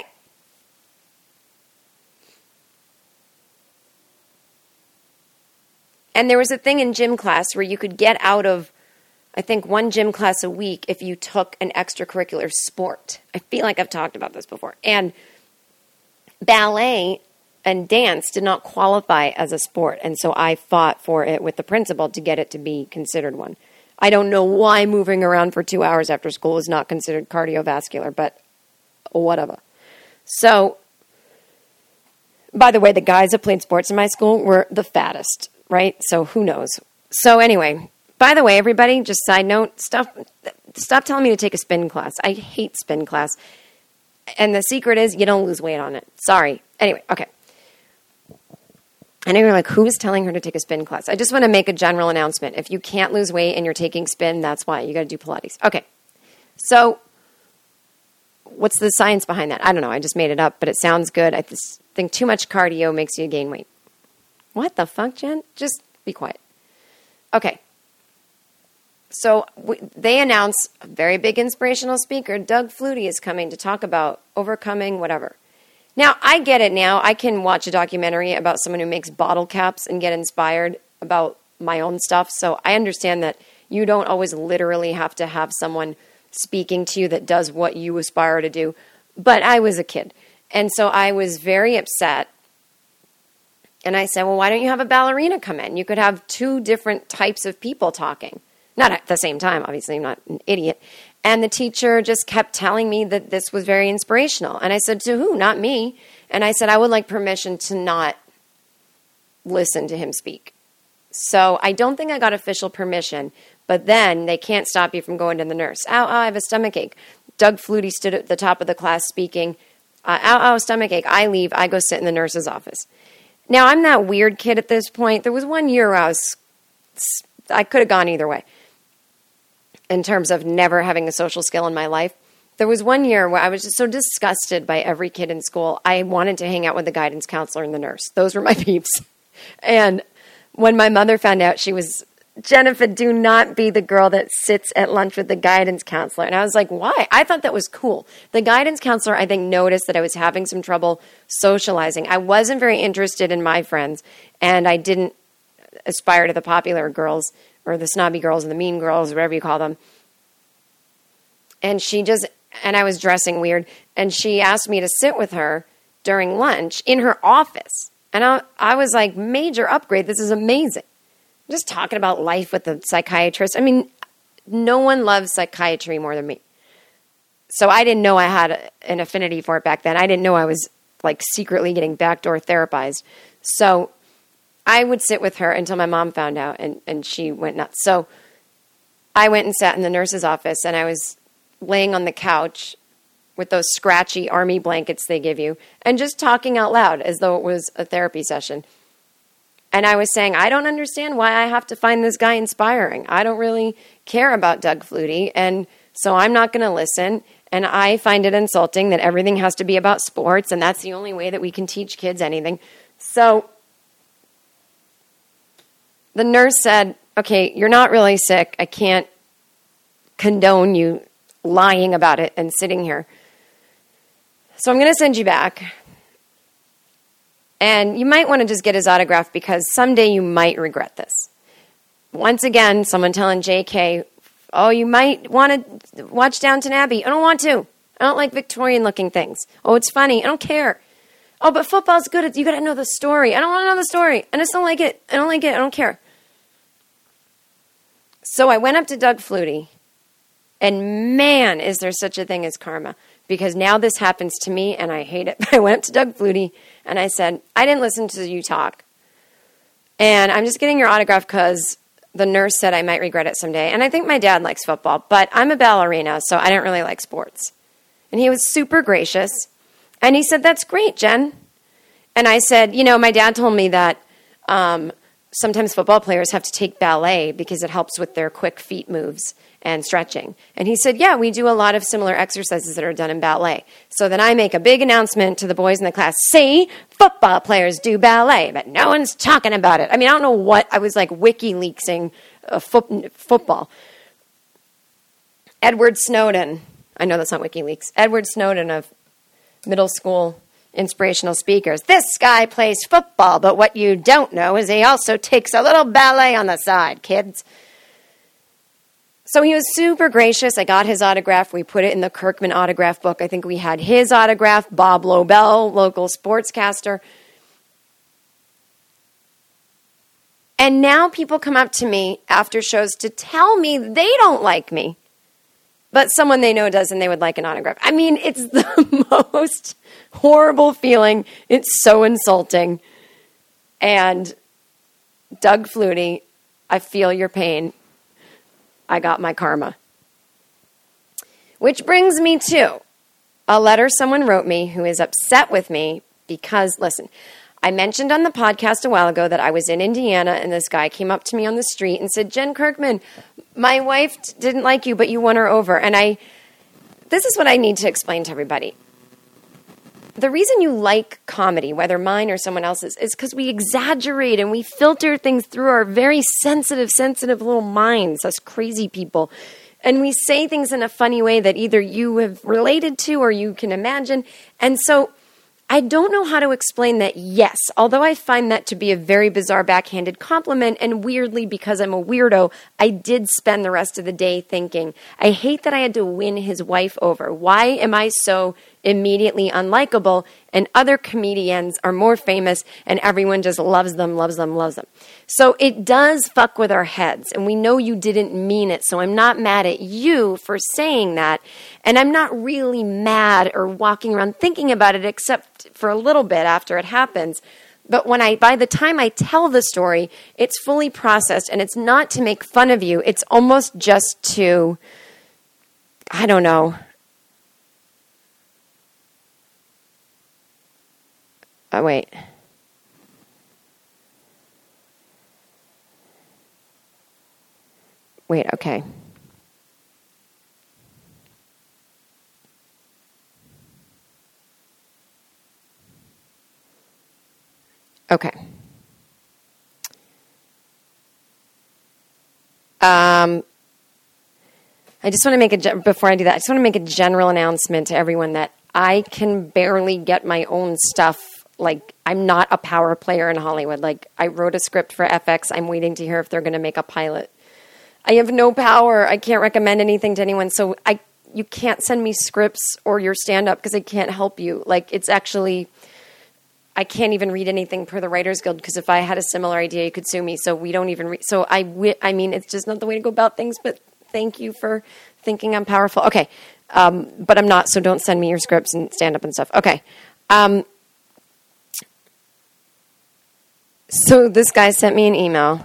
And there was a thing in gym class where you could get out of, I think, 1 gym class a week if you took an extracurricular sport. I feel like I've talked about this before. And ballet and dance did not qualify as a sport. And so I fought for it with the principal to get it to be considered one. I don't know why moving around for 2 hours after school is not considered cardiovascular, but whatever. So, by the way, the guys that played sports in my school were the fattest. Right? So who knows? So anyway, by the way, everybody, just side note, stop telling me to take a spin class. I hate spin class. And the secret is you don't lose weight on it. Sorry. Anyway, okay. I know you're like, who is telling her to take a spin class? I just want to make a general announcement. If you can't lose weight and you're taking spin, that's why. You got to do Pilates. Okay. So what's the science behind that? I don't know. I just made it up, but it sounds good. I just think too much cardio makes you gain weight. What the fuck, Jen? Just be quiet. Okay. So they announce a very big inspirational speaker, Doug Flutie, is coming to talk about overcoming whatever. Now, I get it now. I can watch a documentary about someone who makes bottle caps and get inspired about my own stuff. So I understand that you don't always literally have to have someone speaking to you that does what you aspire to do. But I was a kid. And so I was very upset. And I said, well, why don't you have a ballerina come in? You could have two different types of people talking. Not at the same time, obviously. I'm not an idiot. And the teacher just kept telling me that this was very inspirational. And I said, to who? Not me. And I said, I would like permission to not listen to him speak. So I don't think I got official permission. But then they can't stop you from going to the nurse. Ow, I have a stomach ache. Doug Flutie stood at the top of the class speaking. Ow, stomach ache. I leave. I go sit in the nurse's office. Now, I'm that weird kid at this point. There was 1 year where I could have gone either way in terms of never having a social skill in my life. There was 1 year where I was just so disgusted by every kid in school. I wanted to hang out with the guidance counselor and the nurse. Those were my peeps. And when my mother found out, she was, Jennifer, do not be the girl that sits at lunch with the guidance counselor. And I was like, why? I thought that was cool. The guidance counselor, I think, noticed that I was having some trouble socializing. I wasn't very interested in my friends, and I didn't aspire to the popular girls or the snobby girls or the mean girls, whatever you call them. And I was dressing weird, and she asked me to sit with her during lunch in her office. And I was like, major upgrade. This is amazing. Just talking about life with the psychiatrist. I mean, no one loves psychiatry more than me. So I didn't know I had an affinity for it back then. I didn't know I was like secretly getting backdoor therapized. So I would sit with her until my mom found out, and she went nuts. So I went and sat in the nurse's office, and I was laying on the couch with those scratchy army blankets they give you and just talking out loud as though it was a therapy session. And I was saying, I don't understand why I have to find this guy inspiring. I don't really care about Doug Flutie, and so I'm not going to listen. And I find it insulting that everything has to be about sports, and that's the only way that we can teach kids anything. So the nurse said, okay, you're not really sick. I can't condone you lying about it and sitting here. So I'm going to send you back. And you might want to just get his autograph because someday you might regret this. Once again, someone telling JK, oh, you might want to watch Downton Abbey. I don't want to. I don't like Victorian-looking things. Oh, it's funny. I don't care. Oh, but football's good. You got to know the story. I don't want to know the story. I just don't like it. I don't like it. I don't care. So I went up to Doug Flutie, and man, is there such a thing as karma. Because now this happens to me, and I hate it. But I went up to Doug Flutie, and I said, I didn't listen to you talk. And I'm just getting your autograph because the nurse said I might regret it someday. And I think my dad likes football, but I'm a ballerina, so I don't really like sports. And he was super gracious. And he said, that's great, Jen. And I said, my dad told me that sometimes football players have to take ballet because it helps with their quick feet moves and stretching. And he said, yeah, we do a lot of similar exercises that are done in ballet. So then I make a big announcement to the boys in the class, see, football players do ballet, but no one's talking about it. I mean, I don't know what, I was like WikiLeaksing football. Edward Snowden, I know that's not WikiLeaks, Edward Snowden of middle school inspirational speakers. This guy plays football, but what you don't know is he also takes a little ballet on the side, kids. So he was super gracious. I got his autograph. We put it in the Kirkman autograph book. I think we had his autograph, Bob Lobel, local sportscaster. And now people come up to me after shows to tell me they don't like me, but someone they know does and they would like an autograph. I mean, it's the most horrible feeling. It's so insulting. And Doug Flutie, I feel your pain. I got my karma. Which brings me to a letter someone wrote me who is upset with me because, listen, I mentioned on the podcast a while ago that I was in Indiana and this guy came up to me on the street and said, Jen Kirkman, my wife didn't like you, but you won her over. And this is what I need to explain to everybody. The reason you like comedy, whether mine or someone else's, is because we exaggerate and we filter things through our very sensitive little minds, us crazy people. And we say things in a funny way that either you have related to or you can imagine. And so I don't know how to explain that, yes, although I find that to be a very bizarre backhanded compliment, and weirdly, because I'm a weirdo, I did spend the rest of the day thinking, I hate that I had to win his wife over. Why am I so immediately unlikable, and other comedians are more famous, and everyone just loves them. So it does fuck with our heads, and we know you didn't mean it, so I'm not mad at you for saying that, and I'm not really mad or walking around thinking about it, except for a little bit after it happens. But by the time I tell the story, it's fully processed, and it's not to make fun of you. It's almost just to, I don't know. Oh, wait. Okay. Okay. I just want to make before I do that, I just want to make a general announcement to everyone that I can barely get my own stuff. Like, I'm not a power player in Hollywood. Like, I wrote a script for FX. I'm waiting to hear if they're going to make a pilot. I have no power. I can't recommend anything to anyone. So you can't send me scripts or your stand-up because I can't help you. Like, it's actually, I can't even read anything per the Writers Guild because if I had a similar idea, you could sue me. So we don't even read. So I mean, it's just not the way to go about things. But thank you for thinking I'm powerful. Okay. But I'm not. So don't send me your scripts and stand-up and stuff. Okay. So this guy sent me an email,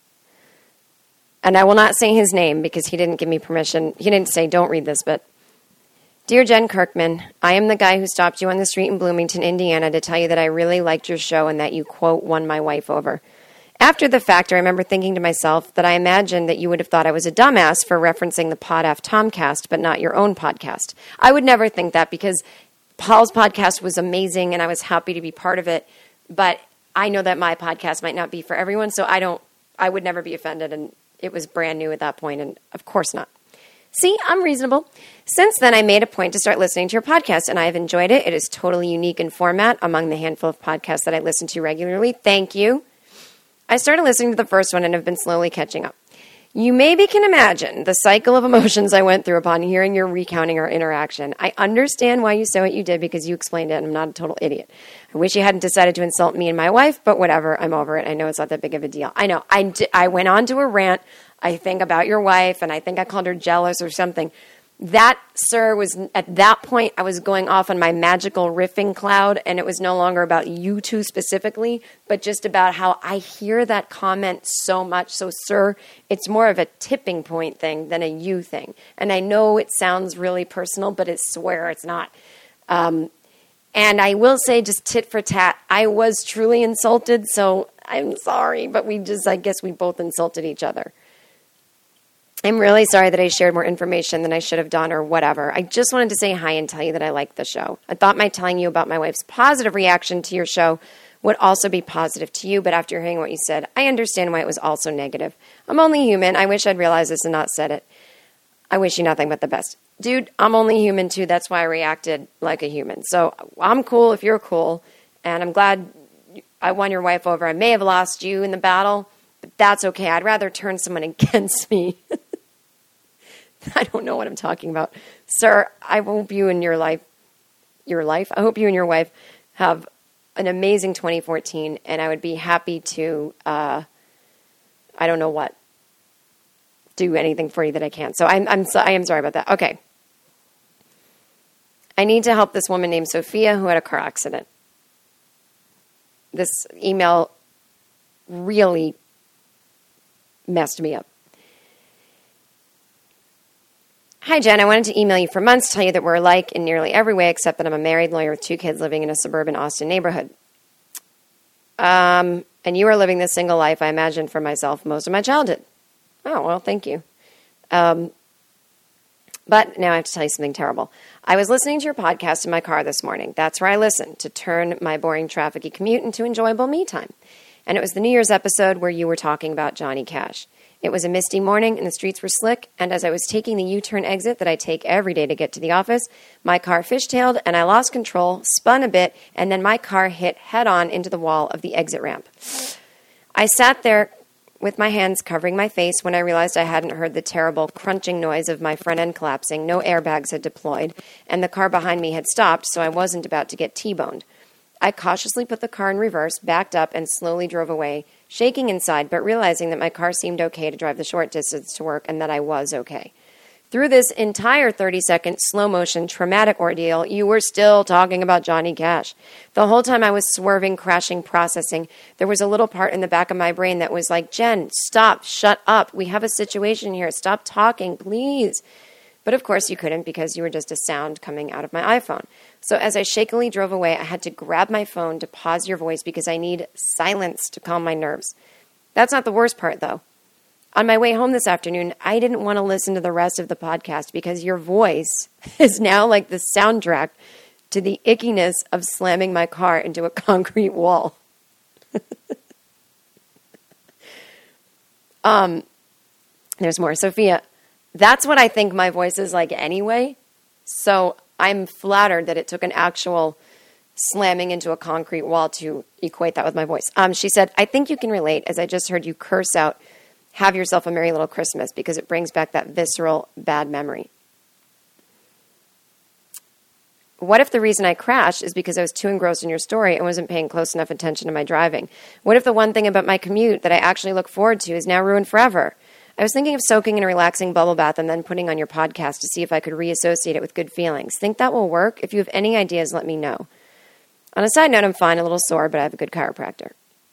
and I will not say his name because he didn't give me permission. He didn't say, don't read this, but Dear Jen Kirkman, I am the guy who stopped you on the street in Bloomington, Indiana to tell you that I really liked your show and that you, quote, won my wife over. After the fact, I remember thinking to myself that I imagined that you would have thought I was a dumbass for referencing the Pod F Tomcast, but not your own podcast. I would never think that because Paul's podcast was amazing and I was happy to be part of it, but I know that my podcast might not be for everyone, so I would never be offended, and it was brand new at that point, and of course not. See, I'm reasonable. Since then, I made a point to start listening to your podcast, and I have enjoyed it. It is totally unique in format among the handful of podcasts that I listen to regularly. Thank you. I started listening to the first one and have been slowly catching up. You maybe can imagine the cycle of emotions I went through upon hearing your recounting our interaction. I understand why you said what you did because you explained it, and I'm not a total idiot. I wish you hadn't decided to insult me and my wife, but whatever. I'm over it. I know it's not that big of a deal. I know. I went on to a rant, I think, about your wife, and I think I called her jealous or something. That, sir, was at that point, I was going off on my magical riffing cloud, and it was no longer about you two specifically, but just about how I hear that comment so much. So, sir, it's more of a tipping point thing than a you thing. And I know it sounds really personal, but I swear it's not. And I will say, just tit for tat, I was truly insulted, so I'm sorry, but I guess we both insulted each other. I'm really sorry that I shared more information than I should have done or whatever. I just wanted to say hi and tell you that I like the show. I thought my telling you about my wife's positive reaction to your show would also be positive to you, but after hearing what you said, I understand why it was also negative. I'm only human. I wish I'd realized this and not said it. I wish you nothing but the best. Dude, I'm only human too. That's why I reacted like a human. So I'm cool if you're cool, and I'm glad I won your wife over. I may have lost you in the battle, but that's okay. I'd rather turn someone against me. I don't know what I'm talking about. Sir, I hope you and I hope you and your wife have an amazing 2014, and I would be happy to, I don't know what, do anything for you that I can. So I am sorry about that. Okay. I need to help this woman named Sophia who had a car accident. This email really messed me up. Hi, Jen. I wanted to email you for months to tell you that we're alike in nearly every way except that I'm a married lawyer with 2 kids living in a suburban Austin neighborhood. And you are living this single life, I imagine, for myself most of my childhood. Oh, well, thank you. But now I have to tell you something terrible. I was listening to your podcast in my car this morning. That's where I listen to turn my boring trafficy commute into enjoyable me time. And it was the New Year's episode where you were talking about Johnny Cash. It was a misty morning and the streets were slick, and as I was taking the U-turn exit that I take every day to get to the office, my car fishtailed and I lost control, spun a bit, and then my car hit head-on into the wall of the exit ramp. I sat there with my hands covering my face when I realized I hadn't heard the terrible crunching noise of my front end collapsing, no airbags had deployed, and the car behind me had stopped, so I wasn't about to get T-boned. I cautiously put the car in reverse, backed up, and slowly drove away, shaking inside, but realizing that my car seemed okay to drive the short distance to work and that I was okay. Through this entire 30-second slow-motion traumatic ordeal, you were still talking about Johnny Cash. The whole time I was swerving, crashing, processing, there was a little part in the back of my brain that was like, Jen, stop, shut up. We have a situation here. Stop talking, please. But of course you couldn't because you were just a sound coming out of my iPhone. So as I shakily drove away, I had to grab my phone to pause your voice because I need silence to calm my nerves. That's not the worst part, though. On my way home this afternoon, I didn't want to listen to the rest of the podcast because your voice is now like the soundtrack to the ickiness of slamming my car into a concrete wall. There's more. Sophia, that's what I think my voice is like anyway. So I'm flattered that it took an actual slamming into a concrete wall to equate that with my voice. She said, I think you can relate as I just heard you curse out, have yourself a merry little Christmas because it brings back that visceral bad memory. What if the reason I crashed is because I was too engrossed in your story and wasn't paying close enough attention to my driving? What if the one thing about my commute that I actually look forward to is now ruined forever? I was thinking of soaking in a relaxing bubble bath and then putting on your podcast to see if I could reassociate it with good feelings. Think that will work? If you have any ideas, let me know. On a side note, I'm fine, a little sore, but I have a good chiropractor.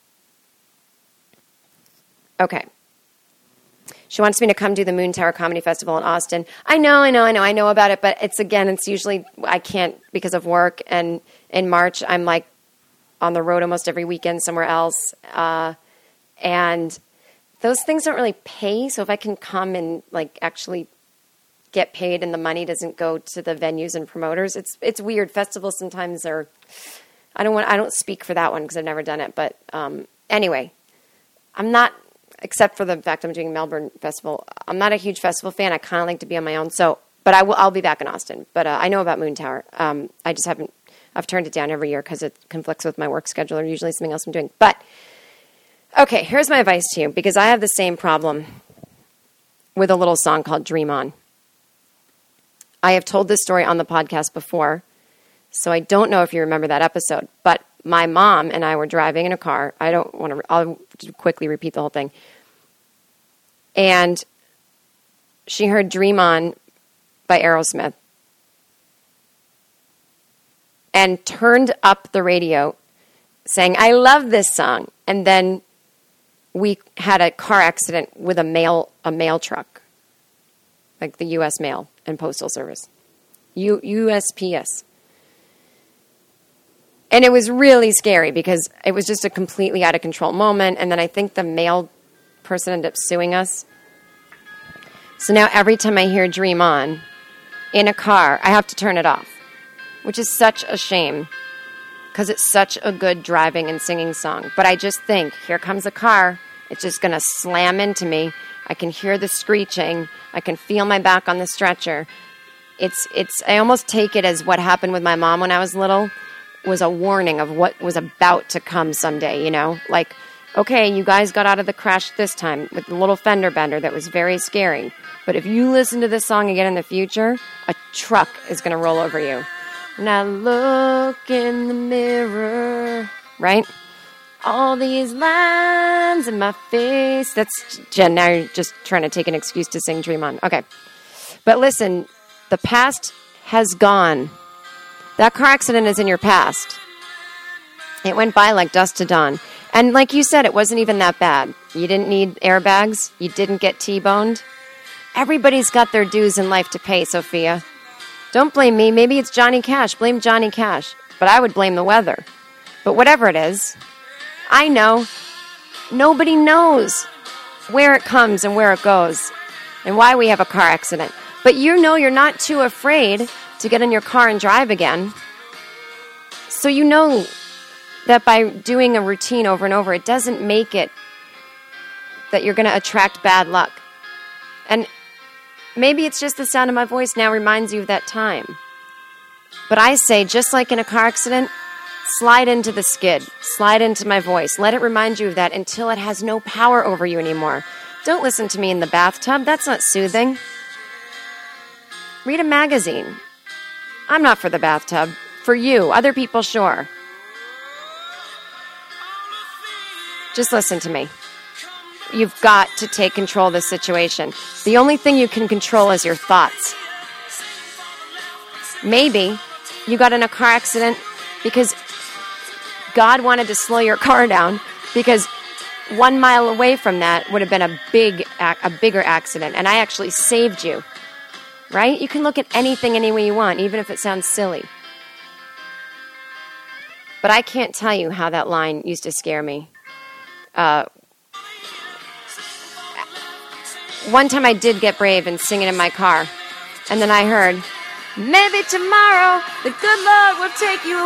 Okay. She wants me to come do the Moon Tower Comedy Festival in Austin. I know about it, but it's usually, I can't because of work. And in March, I'm like on the road almost every weekend somewhere else. And those things don't really pay. So if I can come and like actually get paid and the money doesn't go to the venues and promoters, it's weird. Festivals sometimes are, I don't speak for that one because I've never done it. But anyway, I'm not, except for the fact I'm doing Melbourne Festival, I'm not a huge festival fan. I kind of like to be on my own. So, but I'll be back in Austin. But I know about Moon Tower. I just I've turned it down every year because it conflicts with my work schedule or usually something else I'm doing. But okay, here's my advice to you, because I have the same problem with a little song called Dream On. I have told this story on the podcast before, so I don't know if you remember that episode, but my mom and I were driving in a car. I'll quickly repeat the whole thing. And she heard Dream On by Aerosmith and turned up the radio saying, I love this song. And then we had a car accident with a mail truck, like the U.S. Mail and Postal Service, USPS. And it was really scary because it was just a completely out of control moment. And then I think the mail person ended up suing us. So now every time I hear Dream On in a car, I have to turn it off, which is such a shame because it's such a good driving and singing song. But I just think, here comes a car. It's just going to slam into me. I can hear the screeching. I can feel my back on the stretcher. I almost take it as what happened with my mom when I was little was a warning of what was about to come someday, you know? Like, okay, you guys got out of the crash this time with the little fender bender that was very scary. But if you listen to this song again in the future, a truck is going to roll over you. Now look in the mirror, right? All these lines in my face. That's, Jen, now you're just trying to take an excuse to sing Dream On. Okay. But listen, the past has gone. That car accident is in your past. It went by like dust to dawn. And like you said, it wasn't even that bad. You didn't need airbags. You didn't get T-boned. Everybody's got their dues in life to pay, Sophia. Don't blame me. Maybe it's Johnny Cash. Blame Johnny Cash. But I would blame the weather. But whatever it is, I know. Nobody knows where it comes and where it goes and why we have a car accident. But you know you're not too afraid to get in your car and drive again. So you know that by doing a routine over and over, it doesn't make it that you're going to attract bad luck. And maybe it's just the sound of my voice now reminds you of that time. But I say, just like in a car accident, slide into the skid. Slide into my voice. Let it remind you of that until it has no power over you anymore. Don't listen to me in the bathtub. That's not soothing. Read a magazine. I'm not for the bathtub. For you. Other people, sure. Just listen to me. You've got to take control of this situation. The only thing you can control is your thoughts. Maybe you got in a car accident because God wanted to slow your car down, because 1 mile away from that would have been a bigger accident, and I actually saved you. Right? You can look at anything any way you want, even if it sounds silly. But I can't tell you how that line used to scare me. One time I did get brave and sing it in my car. And then I heard, maybe tomorrow the good Lord will take you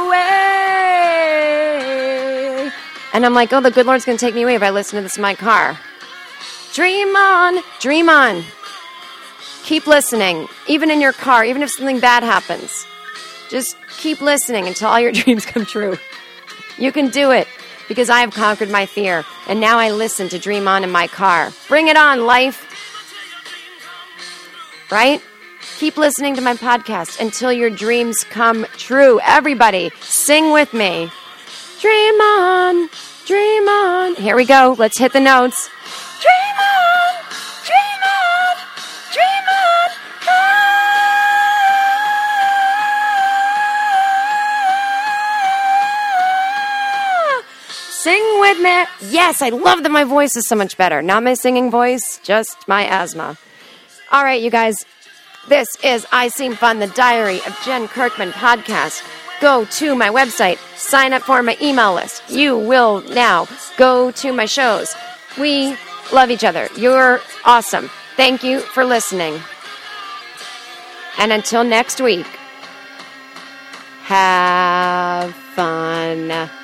away. And I'm like, oh, the good Lord's going to take me away if I listen to this in my car. Dream on, dream on. Keep listening, even in your car, even if something bad happens. Just keep listening until all your dreams come true. You can do it, because I have conquered my fear, and now I listen to Dream On in my car. Bring it on, life. Right? Keep listening to my podcast until your dreams come true. Everybody, sing with me. Dream on, dream on. Here we go. Let's hit the notes. Dream on, dream on, dream on. Sing with me. Yes, I love that my voice is so much better. Not my singing voice, just my asthma. All right, you guys. This is I Seem Fun, the Diary of Jen Kirkman podcast. Go to my website. Sign up for my email list. You will now go to my shows. We love each other. You're awesome. Thank you for listening. And until next week, have fun.